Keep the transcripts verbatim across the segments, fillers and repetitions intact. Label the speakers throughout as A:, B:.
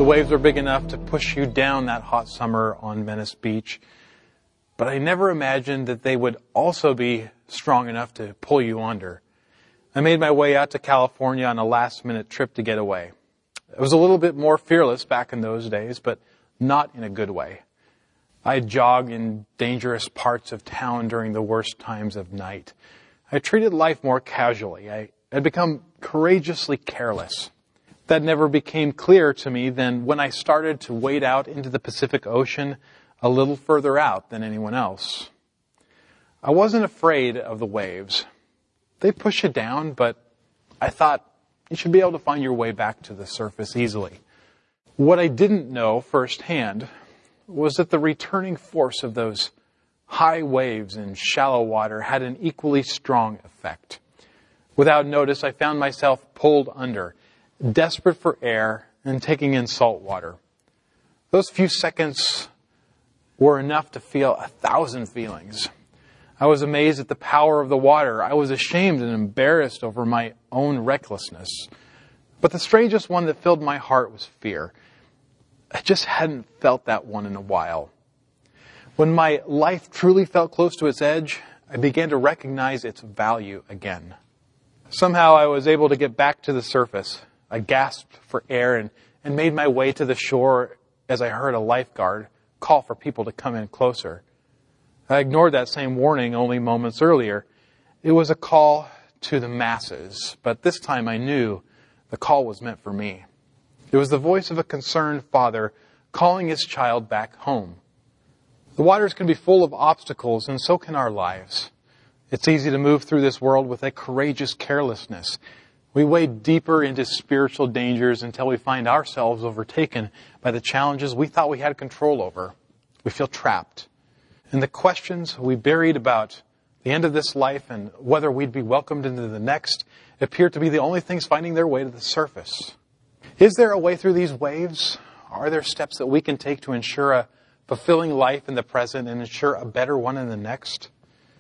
A: waves were big enough to push you down that hot summer on Venice Beach. But I never imagined that they would also be strong enough to pull you under. I made my way out to California on a last-minute trip to get away. I was a little bit more fearless back in those days, but not in a good way. I jogged in dangerous parts of town during the worst times of night. I treated life more casually. I had become courageously careless. That never became clearer to me than when I started to wade out into the Pacific Ocean a little further out than anyone else. I wasn't afraid of the waves. They push you down, but I thought you should be able to find your way back to the surface easily. What I didn't know firsthand was that the returning force of those high waves in shallow water had an equally strong effect. Without notice, I found myself pulled under, desperate for air and taking in salt water. Those few seconds were enough to feel a thousand feelings. I was amazed at the power of the water. I was ashamed and embarrassed over my own recklessness. But the strangest one that filled my heart was fear. I just hadn't felt that one in a while. When my life truly felt close to its edge, I began to recognize its value again. Somehow I was able to get back to the surface. I gasped for air and, and made my way to the shore as I heard a lifeguard call for people to come in closer. I ignored that same warning only moments earlier. It was a call to the masses, but this time I knew the call was meant for me. It was the voice of a concerned father calling his child back home. The waters can be full of obstacles, and so can our lives. It's easy to move through this world with a courageous carelessness. We wade deeper into spiritual dangers until we find ourselves overtaken by the challenges we thought we had control over. We feel trapped. And the questions we buried about the end of this life and whether we'd be welcomed into the next appear to be the only things finding their way to the surface. Is there a way through these waves? Are there steps that we can take to ensure a fulfilling life in the present and ensure a better one in the next?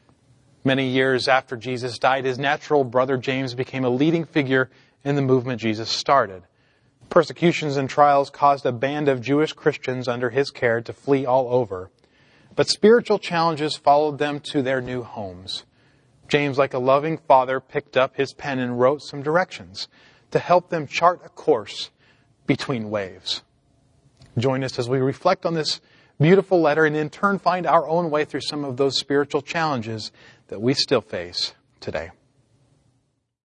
A: Many years after Jesus died, his natural brother James became a leading figure in the movement Jesus started. Persecutions and trials caused a band of Jewish Christians under his care to flee all over. But spiritual challenges followed them to their new homes. James, like a loving father, picked up his pen and wrote some directions to help them chart a course between waves. Join us as we reflect on this beautiful letter and in turn find our own way through some of those spiritual challenges that we still face today.